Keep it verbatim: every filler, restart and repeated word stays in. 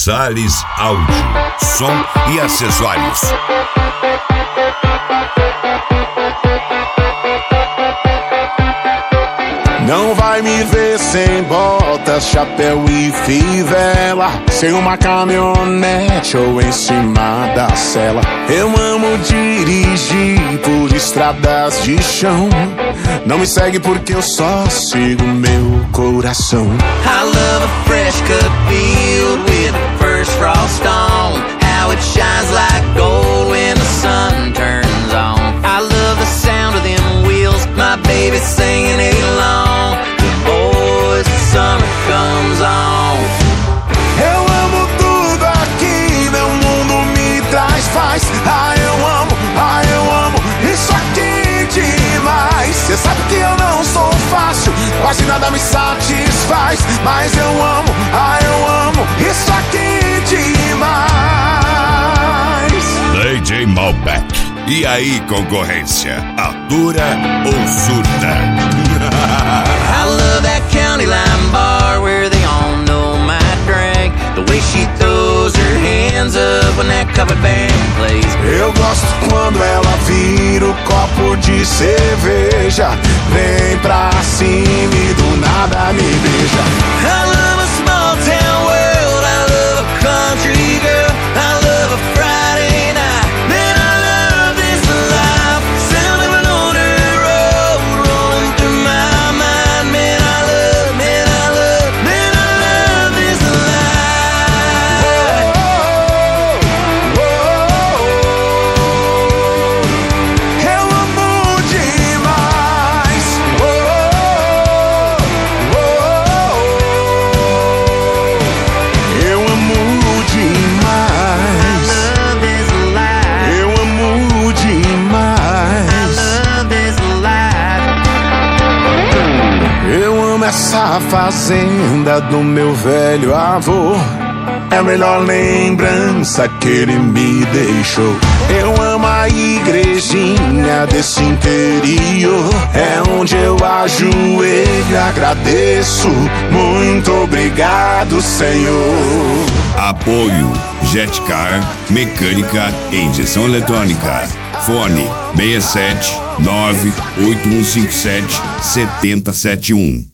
Salles Áudio, som e acessórios. Não vai me ver sem botas, chapéu e fivela, sem uma caminhonete ou em cima da cela. Eu amo dirigir por estradas de chão. Não me segue porque eu só sigo meu coração. I love a fresh cut field with the first frost on. How it shines like gold when the sun turns on. I love the sound of them wheels, my baby singing along. The boys, the summer comes on. Eu amo tudo aqui, meu mundo me traz paz. Ah, eu amo, ah, eu amo isso aqui demais. Cê sabe que eu não sou fácil, quase nada me satisfaz. Mas eu amo, ah, eu amo isso aqui demais. D J Malbec. E aí, concorrência? Atura ou surta? I love that county line bar where they all know my drink. The way she throws her hands up when that cover band plays. Eu gosto quando ela vira o copo de cerveja, vem pra cima e do nada me beija. I love a small town world, I love a country girl, I love a Friday night. Man, I love this life, sound of an older road rolling through my mind. Man, I love, man, I love, man, I love this life. Oh, oh, oh. Eu amo demais. Oh, oh, oh. Eu amo demais. Love this life, Eu amo demais. love this life. Eu amo essa fazenda do meu velho avô. É a melhor lembrança que ele me deixou. Eu amo a igrejinha desse interior. É onde eu ajoelho e agradeço. Muito obrigado, Senhor. Apoio Jetcar, mecânica e injeção eletrônica. Fone seis sete nove oito um cinco sete sete zero sete um.